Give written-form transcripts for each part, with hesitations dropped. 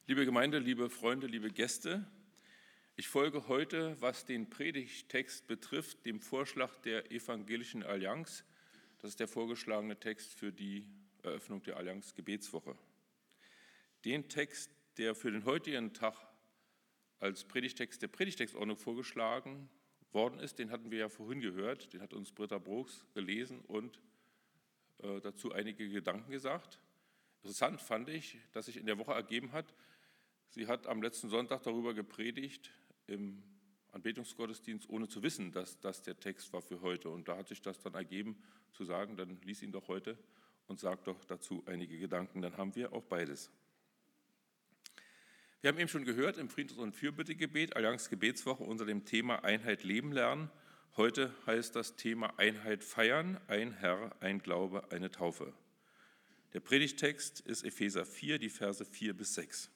Liebe Gemeinde, liebe Freunde, liebe Gäste, ich folge heute, was den Predigttext betrifft, dem Vorschlag der Evangelischen Allianz. Das ist der vorgeschlagene Text für die Eröffnung der Allianz Gebetswoche. Den Text, der für den heutigen Tag als Predigttext der Predigtextordnung vorgeschlagen worden ist, den hatten wir ja vorhin gehört, den hat uns Britta Brooks gelesen und dazu einige Gedanken gesagt. Interessant fand ich, dass sich in der Woche ergeben hat, sie hat am letzten Sonntag darüber gepredigt im Anbetungsgottesdienst, ohne zu wissen, dass das der Text war für heute. Und da hat sich das dann ergeben, zu sagen, dann lies ihn doch heute und sag doch dazu einige Gedanken. Dann haben wir auch beides. Wir haben eben schon gehört im Friedens- und Fürbittegebet, Allianz Gebetswoche, unter dem Thema Einheit leben lernen. Heute heißt das Thema Einheit feiern, ein Herr, ein Glaube, eine Taufe. Der Predigttext ist Epheser 4, die Verse 4 bis 6.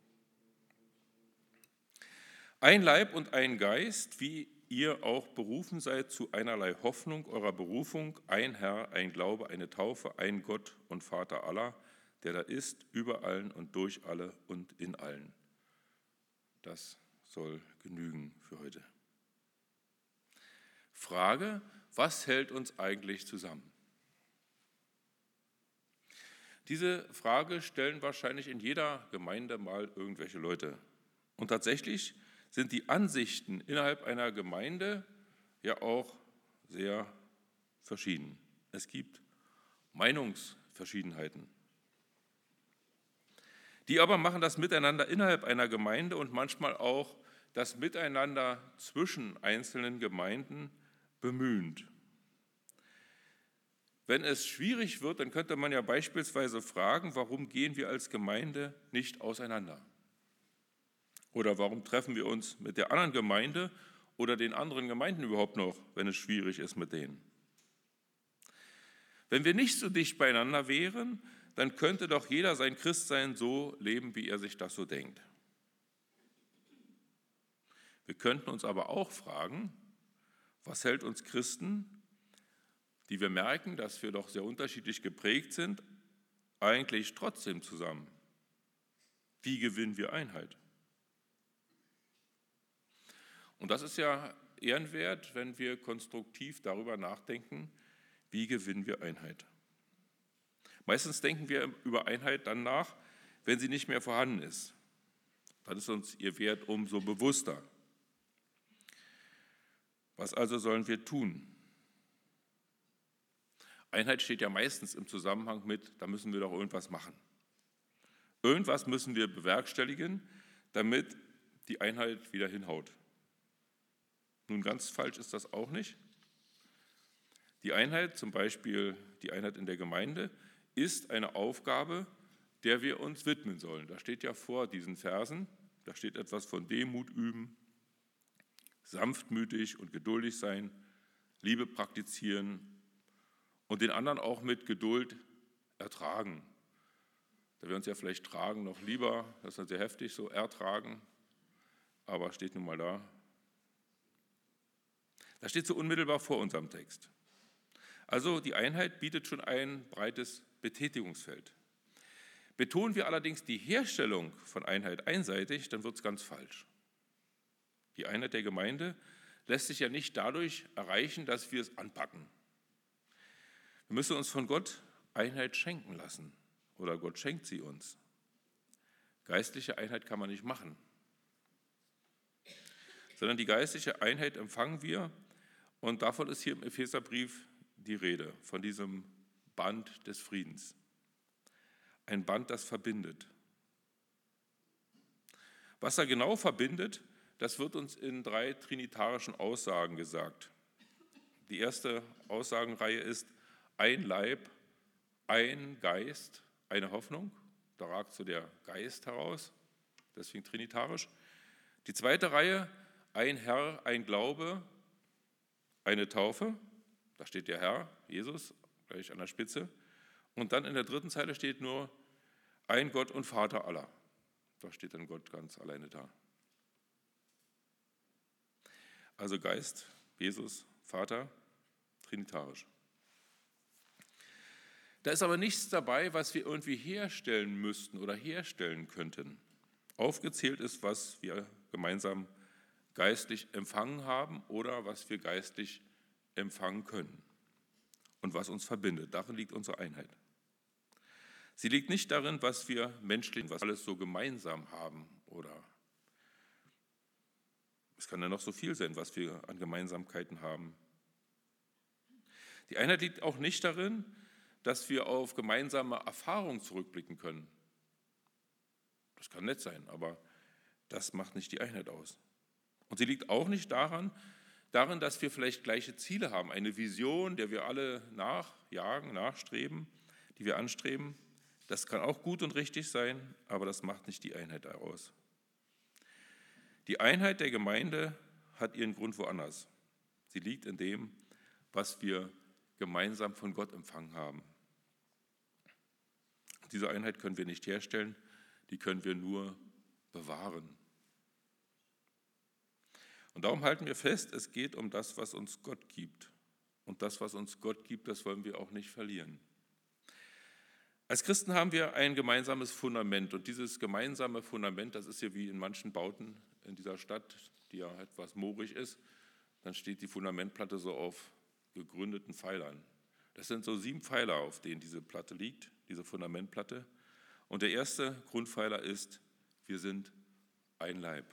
Ein Leib und ein Geist, wie ihr auch berufen seid zu einerlei Hoffnung eurer Berufung, ein Herr, ein Glaube, eine Taufe, ein Gott und Vater aller, der da ist, über allen und durch alle und in allen. Das soll genügen für heute. Frage, was hält uns eigentlich zusammen? Diese Frage stellen wahrscheinlich in jeder Gemeinde mal irgendwelche Leute. Und tatsächlich sind die Ansichten innerhalb einer Gemeinde ja auch sehr verschieden. Es gibt Meinungsverschiedenheiten. Die aber machen das Miteinander innerhalb einer Gemeinde und manchmal auch das Miteinander zwischen einzelnen Gemeinden bemühend. Wenn es schwierig wird, dann könnte man ja beispielsweise fragen, warum gehen wir als Gemeinde nicht auseinander? Oder warum treffen wir uns mit der anderen Gemeinde oder den anderen Gemeinden überhaupt noch, wenn es schwierig ist mit denen? Wenn wir nicht so dicht beieinander wären, dann könnte doch jeder sein Christsein so leben, wie er sich das so denkt. Wir könnten uns aber auch fragen, was hält uns Christen, die wir merken, dass wir doch sehr unterschiedlich geprägt sind, eigentlich trotzdem zusammen? Wie gewinnen wir Einheit? Und das ist ja ehrenwert, wenn wir konstruktiv darüber nachdenken, wie gewinnen wir Einheit. Meistens denken wir über Einheit dann nach, wenn sie nicht mehr vorhanden ist. Dann ist uns ihr Wert umso bewusster. Was also sollen wir tun? Einheit steht ja meistens im Zusammenhang mit, da müssen wir doch irgendwas machen. Irgendwas müssen wir bewerkstelligen, damit die Einheit wieder hinhaut. Nun, ganz falsch ist das auch nicht. Die Einheit, zum Beispiel die Einheit in der Gemeinde, ist eine Aufgabe, der wir uns widmen sollen. Da steht ja vor diesen Versen, da steht etwas von Demut üben, sanftmütig und geduldig sein, Liebe praktizieren und den anderen auch mit Geduld ertragen. Da wir uns ja vielleicht tragen noch lieber, das ist ja sehr heftig, so ertragen, aber steht nun mal da. Das steht so unmittelbar vor unserem Text. Also die Einheit bietet schon ein breites Betätigungsfeld. Betonen wir allerdings die Herstellung von Einheit einseitig, dann wird es ganz falsch. Die Einheit der Gemeinde lässt sich ja nicht dadurch erreichen, dass wir es anpacken. Wir müssen uns von Gott Einheit schenken lassen oder Gott schenkt sie uns. Geistliche Einheit kann man nicht machen, sondern die geistliche Einheit empfangen wir. Und davon ist hier im Epheserbrief die Rede, von diesem Band des Friedens. Ein Band, das verbindet. Was er genau verbindet, das wird uns in 3 trinitarischen Aussagen gesagt. Die erste Aussagenreihe ist ein Leib, ein Geist, eine Hoffnung. Da ragt so der Geist heraus, deswegen trinitarisch. Die zweite Reihe, ein Herr, ein Glaube, eine Taufe, da steht der Herr, Jesus, gleich an der Spitze. Und dann in der dritten Zeile steht nur ein Gott und Vater aller. Da steht dann Gott ganz alleine da. Also Geist, Jesus, Vater, trinitarisch. Da ist aber nichts dabei, was wir irgendwie herstellen müssten oder herstellen könnten. aufgezählt ist, was wir gemeinsam geistlich empfangen haben oder was wir geistlich empfangen können und was uns verbindet. Darin liegt unsere Einheit. Sie liegt nicht darin, was wir menschlich, was alles so gemeinsam haben oder es kann ja noch so viel sein, was wir an Gemeinsamkeiten haben. Die Einheit liegt auch nicht darin, dass wir auf gemeinsame Erfahrungen zurückblicken können. Das kann nett sein, aber das macht nicht die Einheit aus. Und sie liegt auch nicht darin, dass wir vielleicht gleiche Ziele haben, eine Vision, der wir alle nachjagen, nachstreben, die wir anstreben. Das kann auch gut und richtig sein, aber das macht nicht die Einheit aus. Die Einheit der Gemeinde hat ihren Grund woanders. Sie liegt in dem, was wir gemeinsam von Gott empfangen haben. Diese Einheit können wir nicht herstellen, die können wir nur bewahren. Und darum halten wir fest, es geht um das, was uns Gott gibt. Und das, was uns Gott gibt, das wollen wir auch nicht verlieren. Als Christen haben wir ein gemeinsames Fundament. Und dieses gemeinsame Fundament, das ist ja wie in manchen Bauten in dieser Stadt, die ja etwas moorig ist, dann steht die Fundamentplatte so auf gegründeten Pfeilern. Das sind so 7 Pfeiler, auf denen diese Platte liegt, diese Fundamentplatte. Und der erste Grundpfeiler ist, wir sind ein Leib.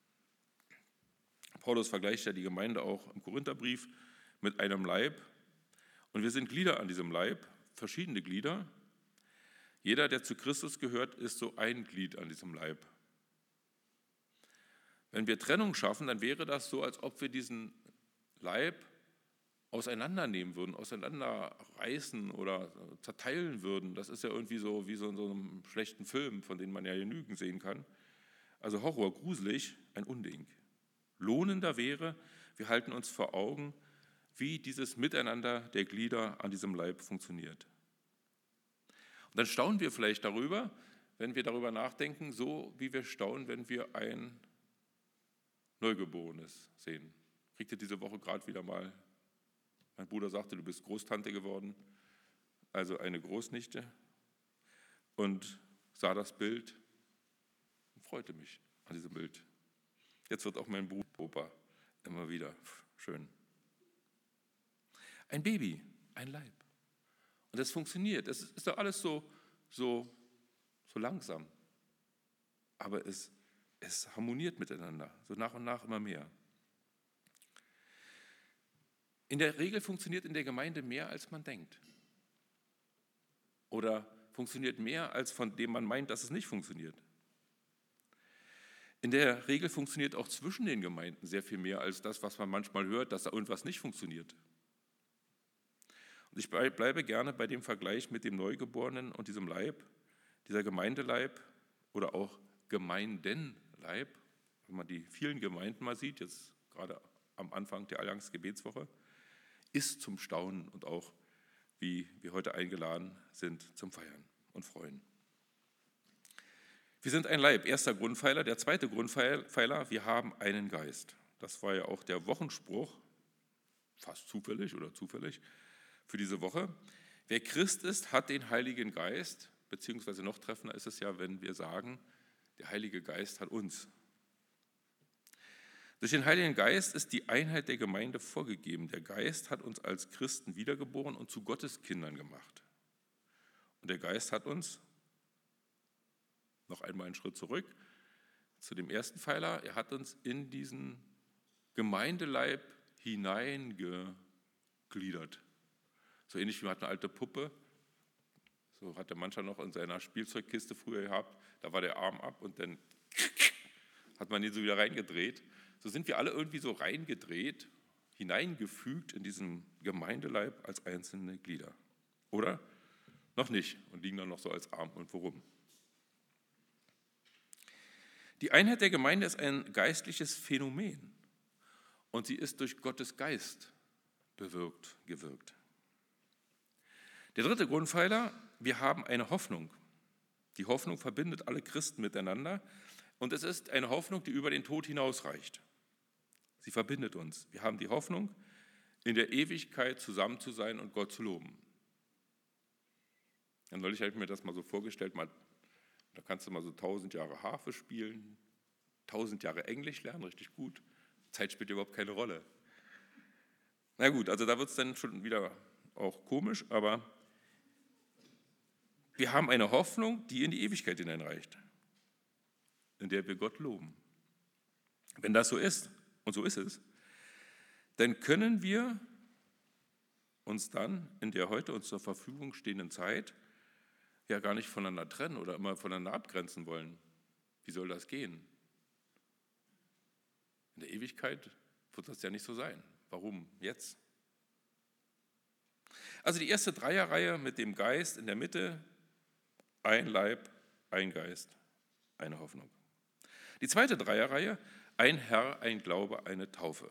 Paulus vergleicht ja die Gemeinde auch im Korintherbrief mit einem Leib. Und wir sind Glieder an diesem Leib, verschiedene Glieder. Jeder, der zu Christus gehört, ist so ein Glied an diesem Leib. Wenn wir Trennung schaffen, dann wäre das so, als ob wir diesen Leib auseinandernehmen würden, auseinanderreißen oder zerteilen würden. Das ist ja irgendwie so wie so in so einem schlechten Film, von dem man ja genügend sehen kann. Also Horror, gruselig, ein Unding. Lohnender wäre, wir halten uns vor Augen, wie dieses Miteinander der Glieder an diesem Leib funktioniert. Und dann staunen wir vielleicht darüber, wenn wir darüber nachdenken, so wie wir staunen, wenn wir ein Neugeborenes sehen. Kriegte diese Woche gerade wieder mal, mein Bruder sagte, du bist Großtante geworden, also eine Großnichte, und sah das Bild und freute mich an diesem Bild. Jetzt wird auch mein Bruder Opa immer wieder schön. Ein Baby, ein Leib. Und das funktioniert. Das ist doch alles so langsam. Aber es harmoniert miteinander, so nach und nach immer mehr. In der Regel funktioniert in der Gemeinde mehr, als man denkt. Oder funktioniert mehr, als von dem man meint, dass es nicht funktioniert. In der Regel funktioniert auch zwischen den Gemeinden sehr viel mehr, als das, was man manchmal hört, dass da irgendwas nicht funktioniert. Und ich bleibe gerne bei dem Vergleich mit dem Neugeborenen und diesem Leib, dieser Gemeindeleib oder auch Gemeindenleib, wenn man die vielen Gemeinden mal sieht, jetzt gerade am Anfang der Allianz-Gebetswoche, ist zum Staunen und auch, wie wir heute eingeladen sind, zum Feiern und Freuen. Wir sind ein Leib, erster Grundpfeiler. Der zweite Grundpfeiler, wir haben einen Geist. Das war ja auch der Wochenspruch, fast zufällig für diese Woche. Wer Christ ist, hat den Heiligen Geist, beziehungsweise noch treffender ist es ja, wenn wir sagen, der Heilige Geist hat uns. Durch den Heiligen Geist ist die Einheit der Gemeinde vorgegeben. Der Geist hat uns als Christen wiedergeboren und zu Gottes Kindern gemacht. Und der Geist hat uns, noch einmal einen Schritt zurück, zu dem ersten Pfeiler, er hat uns in diesen Gemeindeleib hineingegliedert. So ähnlich wie man hat eine alte Puppe, so hat der mancher noch in seiner Spielzeugkiste früher gehabt, da war der Arm ab und dann hat man ihn so wieder reingedreht. So sind wir alle irgendwie so reingedreht, hineingefügt in diesen Gemeindeleib als einzelne Glieder. Oder? Noch nicht und liegen dann noch so als Arm und worum. Die Einheit der Gemeinde ist ein geistliches Phänomen und sie ist durch Gottes Geist gewirkt. Der dritte Grundpfeiler, wir haben eine Hoffnung. Die Hoffnung verbindet alle Christen miteinander und es ist eine Hoffnung, die über den Tod hinausreicht. Sie verbindet uns. Wir haben die Hoffnung, in der Ewigkeit zusammen zu sein und Gott zu loben. Ja, neulich habe ich mir das mal so vorgestellt, Da kannst du mal so 1000 Jahre Harfe spielen, 1000 Jahre Englisch lernen, richtig gut. Zeit spielt überhaupt keine Rolle. Na gut, also da wird es dann schon wieder auch komisch, aber wir haben eine Hoffnung, die in die Ewigkeit hineinreicht, in der wir Gott loben. Wenn das so ist, und so ist es, dann können wir uns dann in der heute uns zur Verfügung stehenden Zeit ja gar nicht voneinander trennen oder immer voneinander abgrenzen wollen. Wie soll das gehen? In der Ewigkeit wird das ja nicht so sein. Warum jetzt? Also die erste Dreierreihe mit dem Geist in der Mitte, ein Leib, ein Geist, eine Hoffnung. Die zweite Dreierreihe, ein Herr, ein Glaube, eine Taufe.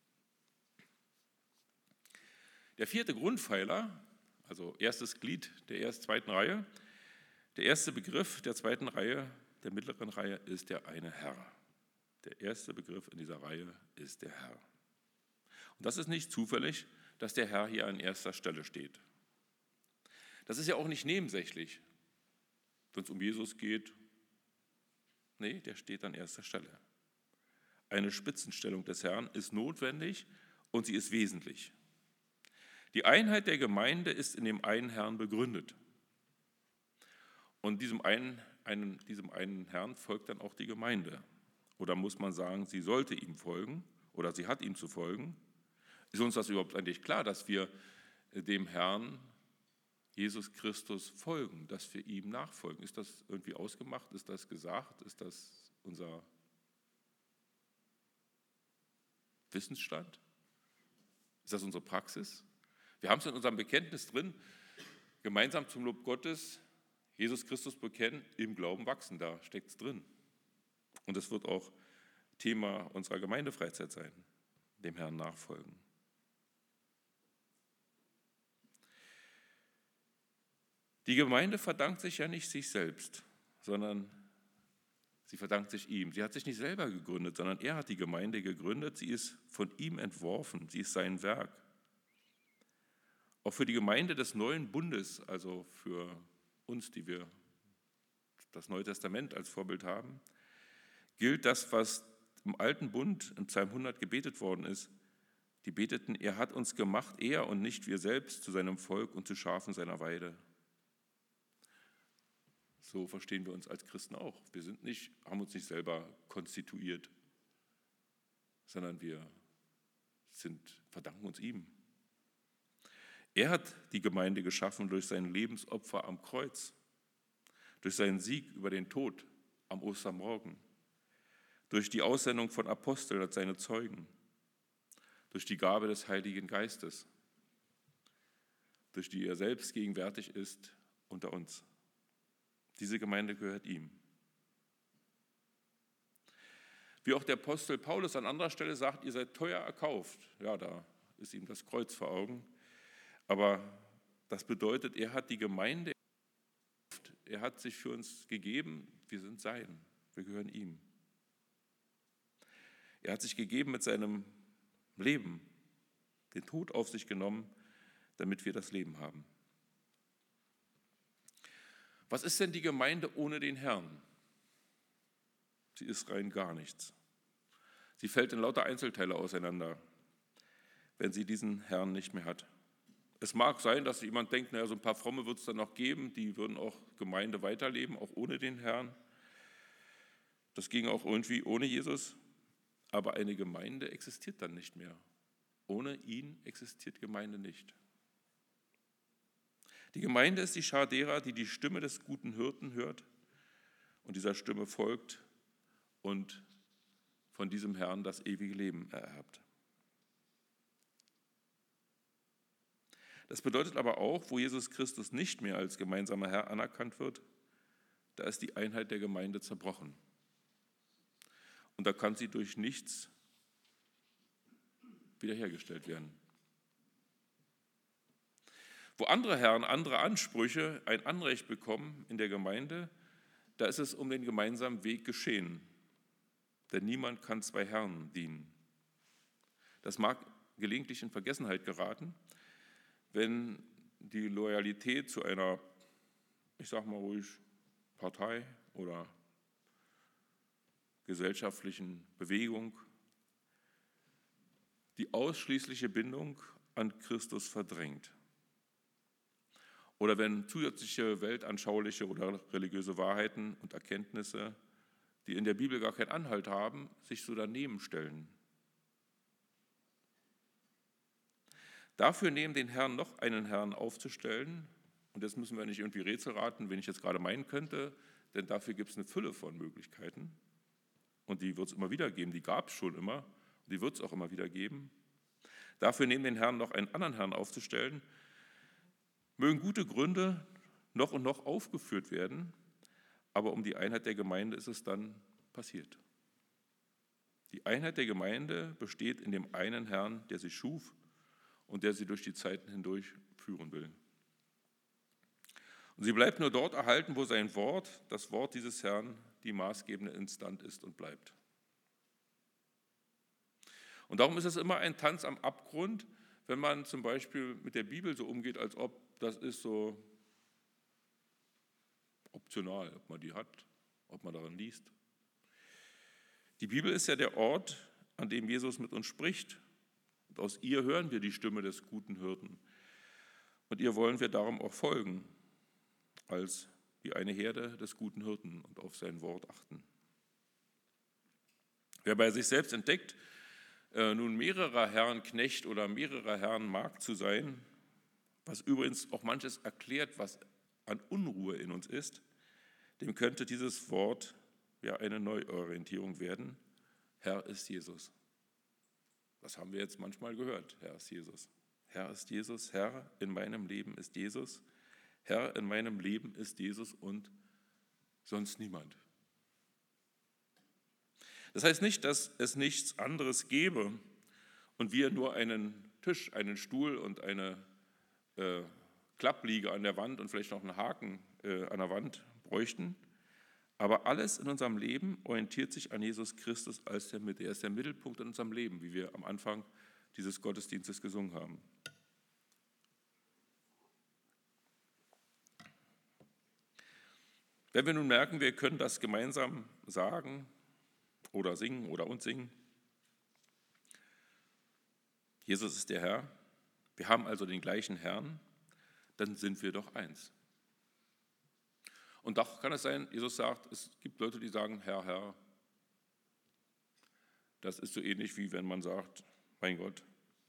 Der vierte Grundpfeiler, also erstes Glied der zweiten Reihe, der erste Begriff der zweiten Reihe, der mittleren Reihe, ist der eine Herr. Der erste Begriff in dieser Reihe ist der Herr. Und das ist nicht zufällig, dass der Herr hier an erster Stelle steht. Das ist ja auch nicht nebensächlich, wenn es um Jesus geht. Nee, der steht an erster Stelle. Eine Spitzenstellung des Herrn ist notwendig und sie ist wesentlich. Die Einheit der Gemeinde ist in dem einen Herrn begründet. Und diesem einen Herrn folgt dann auch die Gemeinde. Oder muss man sagen, sie sollte ihm folgen oder sie hat ihm zu folgen. Ist uns das überhaupt eigentlich klar, dass wir dem Herrn Jesus Christus folgen, dass wir ihm nachfolgen? Ist das irgendwie ausgemacht? Ist das gesagt? Ist das unser Wissensstand? Ist das unsere Praxis? Wir haben es in unserem Bekenntnis drin, gemeinsam zum Lob Gottes, Jesus Christus bekennen, im Glauben wachsen, da steckt es drin. Und es wird auch Thema unserer Gemeindefreizeit sein, dem Herrn nachfolgen. Die Gemeinde verdankt sich ja nicht sich selbst, sondern sie verdankt sich ihm. Sie hat sich nicht selber gegründet, sondern er hat die Gemeinde gegründet. Sie ist von ihm entworfen, sie ist sein Werk. Auch für die Gemeinde des neuen Bundes, also für uns, die wir das Neue Testament als Vorbild haben, gilt das, was im alten Bund im Psalm 100 gebetet worden ist. Die beteten, er hat uns gemacht, er und nicht wir selbst, zu seinem Volk und zu Schafen seiner Weide. So verstehen wir uns als Christen auch. Wir haben uns nicht selber konstituiert, sondern wir verdanken uns ihm. Er hat die Gemeinde geschaffen durch sein Lebensopfer am Kreuz, durch seinen Sieg über den Tod am Ostermorgen, durch die Aussendung von Aposteln als seine Zeugen, durch die Gabe des Heiligen Geistes, durch die er selbst gegenwärtig ist unter uns. Diese Gemeinde gehört ihm. Wie auch der Apostel Paulus an anderer Stelle sagt, ihr seid teuer erkauft. Ja, da ist ihm das Kreuz vor Augen. Aber das bedeutet, er hat die Gemeinde, er hat sich für uns gegeben, wir sind sein, wir gehören ihm. Er hat sich gegeben mit seinem Leben, den Tod auf sich genommen, damit wir das Leben haben. Was ist denn die Gemeinde ohne den Herrn? Sie ist rein gar nichts. Sie fällt in lauter Einzelteile auseinander, wenn sie diesen Herrn nicht mehr hat. Es mag sein, dass jemand denkt, naja, so ein paar Fromme wird es dann noch geben, die würden auch Gemeinde weiterleben, auch ohne den Herrn. Das ging auch irgendwie ohne Jesus. Aber eine Gemeinde existiert dann nicht mehr. Ohne ihn existiert Gemeinde nicht. Die Gemeinde ist die Schar derer, die die Stimme des guten Hirten hört und dieser Stimme folgt und von diesem Herrn das ewige Leben ererbt. Das bedeutet aber auch, wo Jesus Christus nicht mehr als gemeinsamer Herr anerkannt wird, da ist die Einheit der Gemeinde zerbrochen. Und da kann sie durch nichts wiederhergestellt werden. Wo andere Herren andere Ansprüche, ein Anrecht bekommen in der Gemeinde, da ist es um den gemeinsamen Weg geschehen. Denn niemand kann zwei Herren dienen. Das mag gelegentlich in Vergessenheit geraten, wenn die Loyalität zu einer, ich sage mal ruhig, Partei oder gesellschaftlichen Bewegung die ausschließliche Bindung an Christus verdrängt. Oder wenn zusätzliche weltanschauliche oder religiöse Wahrheiten und Erkenntnisse, die in der Bibel gar keinen Anhalt haben, sich so daneben stellen. Dafür neben den Herrn noch einen Herrn aufzustellen, und jetzt müssen wir nicht irgendwie Rätsel raten, wen ich jetzt gerade meinen könnte, denn dafür gibt es eine Fülle von Möglichkeiten und die wird es immer wieder geben, die gab es schon immer und die wird es auch immer wieder geben. Dafür neben den Herrn noch einen anderen Herrn aufzustellen, mögen gute Gründe noch und noch aufgeführt werden, aber um die Einheit der Gemeinde ist es dann passiert. Die Einheit der Gemeinde besteht in dem einen Herrn, der sie schuf und der sie durch die Zeiten hindurch führen will. Und sie bleibt nur dort erhalten, wo sein Wort, das Wort dieses Herrn, die maßgebende Instanz ist und bleibt. Und darum ist es immer ein Tanz am Abgrund, wenn man zum Beispiel mit der Bibel so umgeht, als ob das ist so optional, ob man die hat, ob man darin liest. Die Bibel ist ja der Ort, an dem Jesus mit uns spricht. Und aus ihr hören wir die Stimme des guten Hirten. Und ihr wollen wir darum auch folgen, als wie eine Herde des guten Hirten und auf sein Wort achten. Wer bei sich selbst entdeckt, nun mehrerer Herren Knecht oder mehrerer Herren Magd zu sein, was übrigens auch manches erklärt, was an Unruhe in uns ist, dem könnte dieses Wort ja eine Neuorientierung werden. Herr ist Jesus. Das haben wir jetzt manchmal gehört. Herr ist Jesus. Herr ist Jesus. Herr in meinem Leben ist Jesus. Herr in meinem Leben ist Jesus und sonst niemand. Das heißt nicht, dass es nichts anderes gäbe und wir nur einen Tisch, einen Stuhl und eine Klappliege an der Wand und vielleicht noch einen Haken an der Wand bräuchten. Aber alles in unserem Leben orientiert sich an Jesus Christus als der Mitte. Er ist der Mittelpunkt in unserem Leben, wie wir am Anfang dieses Gottesdienstes gesungen haben. Wenn wir nun merken, wir können das gemeinsam sagen oder singen oder uns singen, Jesus ist der Herr, wir haben also den gleichen Herrn, dann sind wir doch eins. Und doch kann es sein, Jesus sagt, es gibt Leute, die sagen, Herr, Herr. Das ist so ähnlich wie wenn man sagt, mein Gott.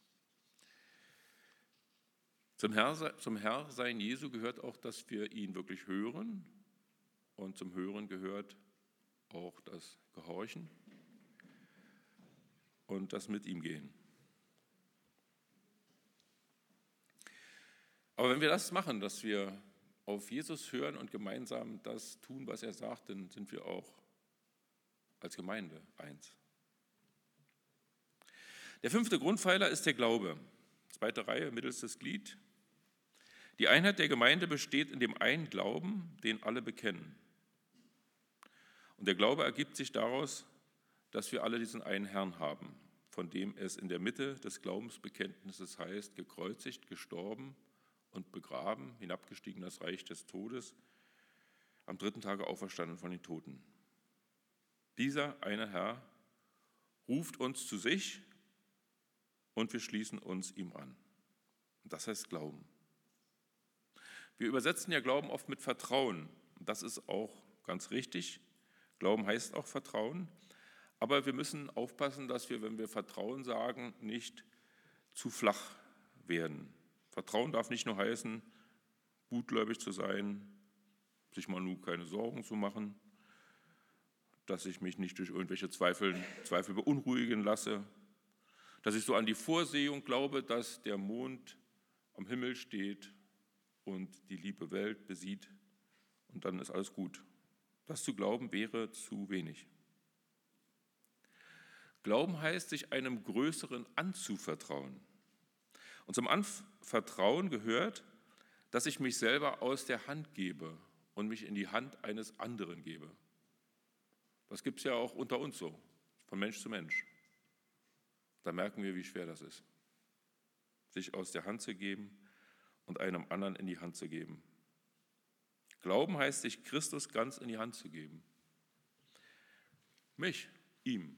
Zum Herrsein Jesu gehört auch, dass wir ihn wirklich hören. Und zum Hören gehört auch das Gehorchen und das mit ihm gehen. Aber wenn wir das machen, dass wir auf Jesus hören und gemeinsam das tun, was er sagt, dann sind wir auch als Gemeinde eins. Der 5. Grundpfeiler ist der Glaube. 2. Reihe, mittelstes Glied. Die Einheit der Gemeinde besteht in dem einen Glauben, den alle bekennen. Und der Glaube ergibt sich daraus, dass wir alle diesen einen Herrn haben, von dem es in der Mitte des Glaubensbekenntnisses heißt, gekreuzigt, gestorben und begraben, hinabgestiegen in das Reich des Todes, am 3. Tage auferstanden von den Toten. Dieser eine Herr ruft uns zu sich und wir schließen uns ihm an. Und das heißt Glauben. Wir übersetzen ja Glauben oft mit Vertrauen. Und das ist auch ganz richtig. Glauben heißt auch Vertrauen. Aber wir müssen aufpassen, dass wir, wenn wir Vertrauen sagen, nicht zu flach werden. Vertrauen darf nicht nur heißen, gutgläubig zu sein, sich mal nur keine Sorgen zu machen, dass ich mich nicht durch irgendwelche Zweifel beunruhigen lasse, dass ich so an die Vorsehung glaube, dass der Mond am Himmel steht und die liebe Welt besieht und dann ist alles gut. Das zu glauben wäre zu wenig. Glauben heißt, sich einem Größeren anzuvertrauen. Und zum Anvertrauen gehört, dass ich mich selber aus der Hand gebe und mich in die Hand eines anderen gebe. Das gibt es ja auch unter uns so, von Mensch zu Mensch. Da merken wir, wie schwer das ist, sich aus der Hand zu geben und einem anderen in die Hand zu geben. Glauben heißt, sich Christus ganz in die Hand zu geben. Mich, ihm.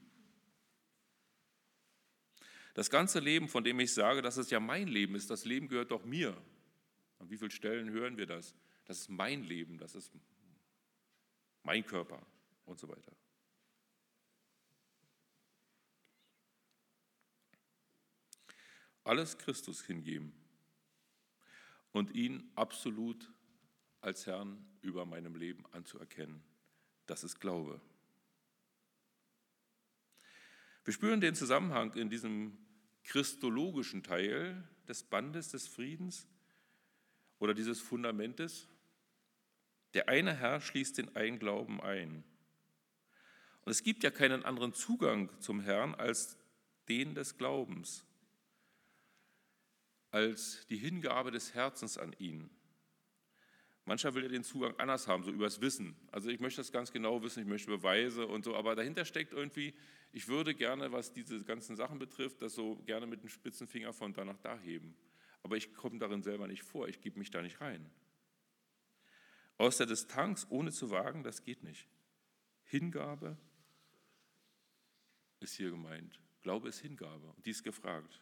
Das ganze Leben, von dem ich sage, dass es ja mein Leben ist, das Leben gehört doch mir. An wie vielen Stellen hören wir das? Das ist mein Leben, das ist mein Körper und so weiter. Alles Christus hingeben und ihn absolut als Herrn über meinem Leben anzuerkennen, das ist Glaube. Wir spüren den Zusammenhang in diesem christologischen Teil des Bandes des Friedens oder dieses Fundamentes. Der eine Herr schließt den einen Glauben ein. Und es gibt ja keinen anderen Zugang zum Herrn als den des Glaubens, als die Hingabe des Herzens an ihn. Mancher will ja den Zugang anders haben, so übers Wissen. Also ich möchte das ganz genau wissen, ich möchte Beweise und so, aber dahinter steckt irgendwie, ich würde gerne, was diese ganzen Sachen betrifft, das so gerne mit dem Spitzenfinger von da nach da heben. Aber ich komme darin selber nicht vor, ich gebe mich da nicht rein. Aus der Distanz, ohne zu wagen, das geht nicht. Hingabe ist hier gemeint. Glaube ist Hingabe und die ist gefragt.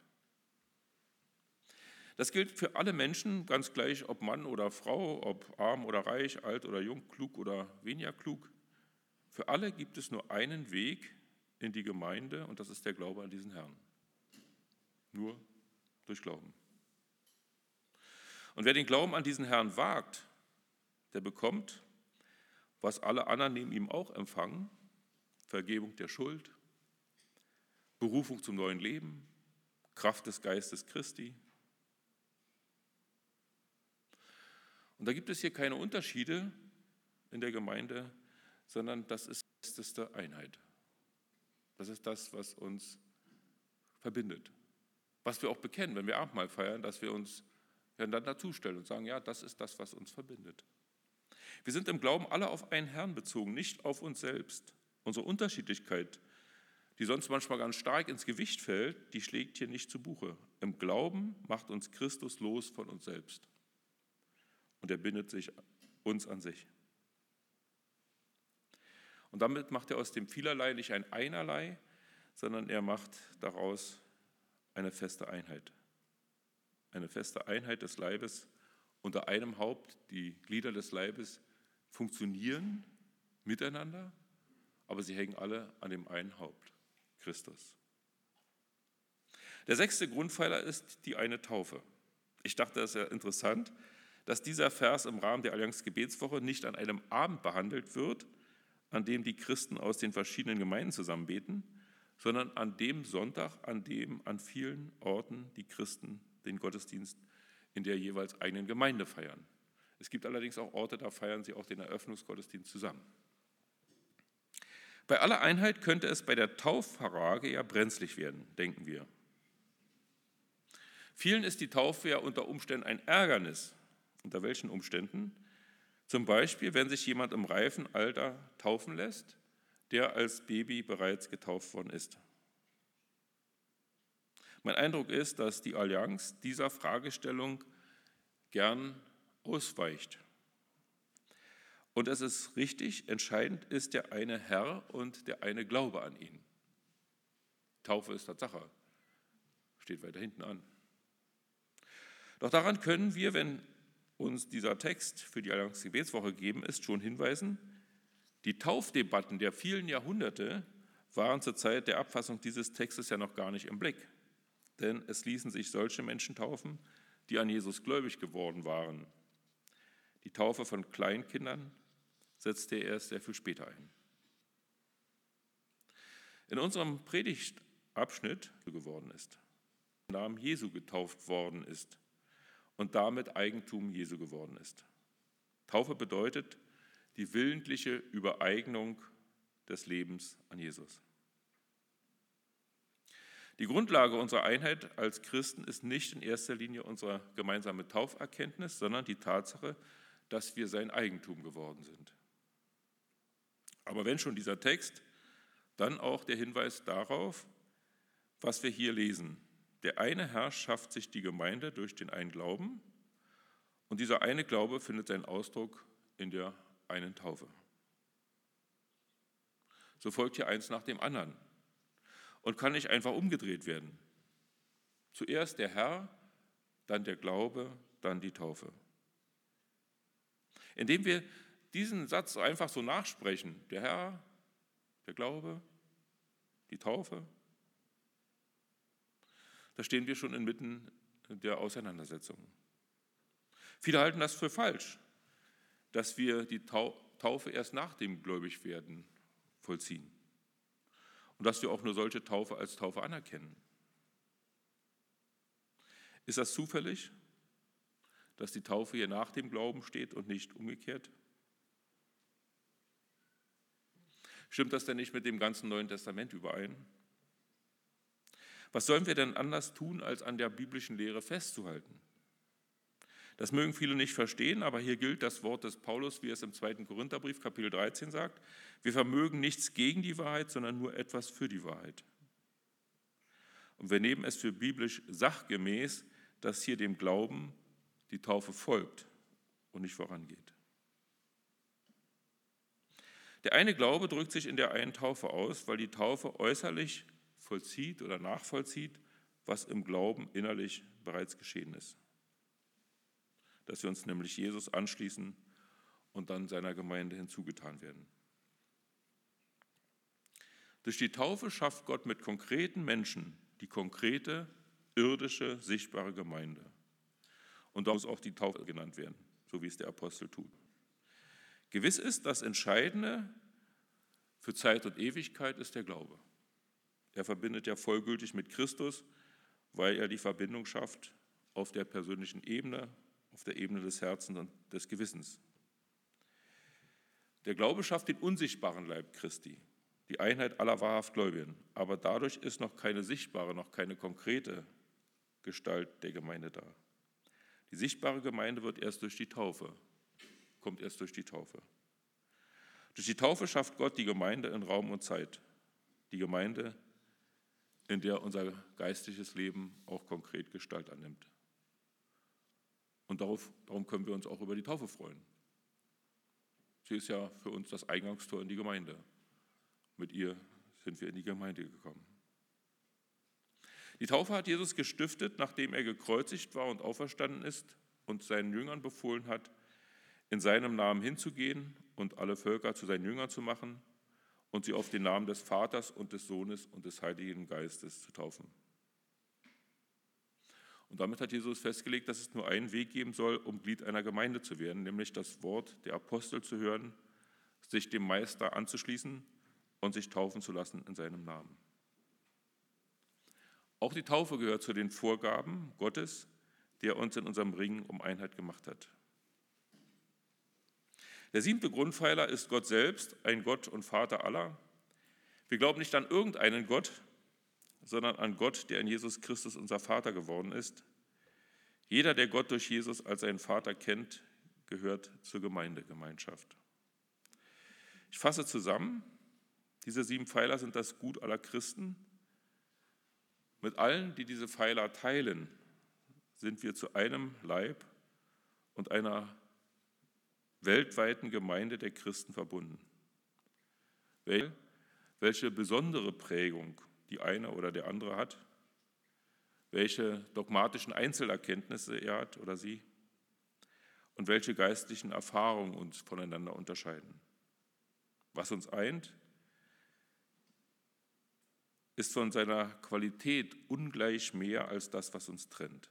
Das gilt für alle Menschen, ganz gleich, ob Mann oder Frau, ob arm oder reich, alt oder jung, klug oder weniger klug. Für alle gibt es nur einen Weg in die Gemeinde und das ist der Glaube an diesen Herrn. Nur durch Glauben. Und wer den Glauben an diesen Herrn wagt, der bekommt, was alle anderen neben ihm auch empfangen, Vergebung der Schuld, Berufung zum neuen Leben, Kraft des Geistes Christi. Und da gibt es hier keine Unterschiede in der Gemeinde, sondern das ist die festeste Einheit. Das ist das, was uns verbindet. Was wir auch bekennen, wenn wir Abendmahl feiern, dass wir uns dann dazustellen und sagen, ja, das ist das, was uns verbindet. Wir sind im Glauben alle auf einen Herrn bezogen, nicht auf uns selbst. Unsere Unterschiedlichkeit, die sonst manchmal ganz stark ins Gewicht fällt, die schlägt hier nicht zu Buche. Im Glauben macht uns Christus los von uns selbst. Und er bindet sich uns an sich. Und damit macht er aus dem Vielerlei nicht ein Einerlei, sondern er macht daraus eine feste Einheit. Eine feste Einheit des Leibes unter einem Haupt. Die Glieder des Leibes funktionieren miteinander, aber sie hängen alle an dem einen Haupt, Christus. Der 6. Grundpfeiler ist die eine Taufe. Ich dachte, das ist ja interessant, dass dieser Vers im Rahmen der Allianz-Gebetswoche nicht an einem Abend behandelt wird, an dem die Christen aus den verschiedenen Gemeinden zusammen beten, sondern an dem Sonntag, an dem an vielen Orten die Christen den Gottesdienst in der jeweils eigenen Gemeinde feiern. Es gibt allerdings auch Orte, da feiern sie auch den Eröffnungsgottesdienst zusammen. Bei aller Einheit könnte es bei der Tauffrage ja brenzlig werden, denken wir. Vielen ist die Taufe ja unter Umständen ein Ärgernis. Unter welchen Umständen? Zum Beispiel, wenn sich jemand im reifen Alter taufen lässt, der als Baby bereits getauft worden ist. Mein Eindruck ist, dass die Allianz dieser Fragestellung gern ausweicht. Und es ist richtig, entscheidend ist der eine Herr und der eine Glaube an ihn. Taufe ist Tatsache, steht weiter hinten an. Doch daran können wir, wenn uns dieser Text für die Allianz-Gebetswoche gegeben ist, schon hinweisen, die Taufdebatten der vielen Jahrhunderte waren zur Zeit der Abfassung dieses Textes ja noch gar nicht im Blick. Denn es ließen sich solche Menschen taufen, die an Jesus gläubig geworden waren. Die Taufe von Kleinkindern setzte er erst sehr viel später ein. In unserem Predigtabschnitt geworden ist, im Namen Jesu getauft worden ist und damit Eigentum Jesu geworden ist. Taufe bedeutet die willentliche Übereignung des Lebens an Jesus. Die Grundlage unserer Einheit als Christen ist nicht in erster Linie unsere gemeinsame Tauferkenntnis, sondern die Tatsache, dass wir sein Eigentum geworden sind. Aber wenn schon dieser Text, dann auch der Hinweis darauf, was wir hier lesen. Der eine Herr schafft sich die Gemeinde durch den einen Glauben und dieser eine Glaube findet seinen Ausdruck in der einen Taufe. So folgt hier eins nach dem anderen und kann nicht einfach umgedreht werden. Zuerst der Herr, dann der Glaube, dann die Taufe. Indem wir diesen Satz einfach so nachsprechen, der Herr, der Glaube, die Taufe, da stehen wir schon inmitten der Auseinandersetzung. Viele halten das für falsch, dass wir die Taufe erst nach dem Gläubigwerden vollziehen und dass wir auch nur solche Taufe als Taufe anerkennen. Ist das zufällig, dass die Taufe hier nach dem Glauben steht und nicht umgekehrt? Stimmt das denn nicht mit dem ganzen Neuen Testament überein? Was sollen wir denn anders tun, als an der biblischen Lehre festzuhalten? Das mögen viele nicht verstehen, aber hier gilt das Wort des Paulus, wie es im 2. Korintherbrief, Kapitel 13 sagt. Wir vermögen nichts gegen die Wahrheit, sondern nur etwas für die Wahrheit. Und wir nehmen es für biblisch sachgemäß, dass hier dem Glauben die Taufe folgt und nicht vorangeht. Der eine Glaube drückt sich in der einen Taufe aus, weil die Taufe äußerlich vollzieht oder nachvollzieht, was im Glauben innerlich bereits geschehen ist. Dass wir uns nämlich Jesus anschließen und dann seiner Gemeinde hinzugetan werden. Durch die Taufe schafft Gott mit konkreten Menschen die konkrete, irdische, sichtbare Gemeinde. Und da muss auch die Taufe genannt werden, so wie es der Apostel tut. Gewiss ist, das Entscheidende für Zeit und Ewigkeit ist der Glaube. Er verbindet ja vollgültig mit Christus, weil er die Verbindung schafft auf der persönlichen Ebene, auf der Ebene des Herzens und des Gewissens. Der Glaube schafft den unsichtbaren Leib Christi, die Einheit aller wahrhaft Gläubigen. Aber dadurch ist noch keine sichtbare, noch keine konkrete Gestalt der Gemeinde da. Die sichtbare Gemeinde wird erst durch die Taufe, kommt erst durch die Taufe. Durch die Taufe schafft Gott die Gemeinde in Raum und Zeit. Die Gemeinde, in der unser geistliches Leben auch konkret Gestalt annimmt. Und darum können wir uns auch über die Taufe freuen. Sie ist ja für uns das Eingangstor in die Gemeinde. Mit ihr sind wir in die Gemeinde gekommen. Die Taufe hat Jesus gestiftet, nachdem er gekreuzigt war und auferstanden ist und seinen Jüngern befohlen hat, in seinem Namen hinzugehen und alle Völker zu seinen Jüngern zu machen und sie auf den Namen des Vaters und des Sohnes und des Heiligen Geistes zu taufen. Und damit hat Jesus festgelegt, dass es nur einen Weg geben soll, um Glied einer Gemeinde zu werden, nämlich das Wort der Apostel zu hören, sich dem Meister anzuschließen und sich taufen zu lassen in seinem Namen. Auch die Taufe gehört zu den Vorgaben Gottes, der uns in unserem Ringen um Einheit gemacht hat. Der 7. Grundpfeiler ist Gott selbst, ein Gott und Vater aller. Wir glauben nicht an irgendeinen Gott, sondern an Gott, der in Jesus Christus unser Vater geworden ist. Jeder, der Gott durch Jesus als seinen Vater kennt, gehört zur Gemeinschaft. Ich fasse zusammen, diese 7 Pfeiler sind das Gut aller Christen. Mit allen, die diese Pfeiler teilen, sind wir zu einem Leib und einer weltweiten Gemeinde der Christen verbunden. Welche besondere Prägung die eine oder der andere hat, welche dogmatischen Einzelerkenntnisse er hat oder sie und welche geistlichen Erfahrungen uns voneinander unterscheiden. Was uns eint, ist von seiner Qualität ungleich mehr als das, was uns trennt.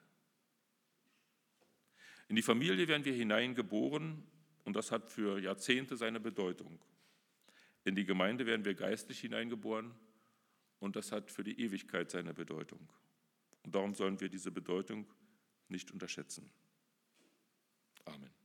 In die Familie werden wir hineingeboren und das hat für Jahrzehnte seine Bedeutung. In die Gemeinde werden wir geistlich hineingeboren und das hat für die Ewigkeit seine Bedeutung. Und darum sollen wir diese Bedeutung nicht unterschätzen. Amen.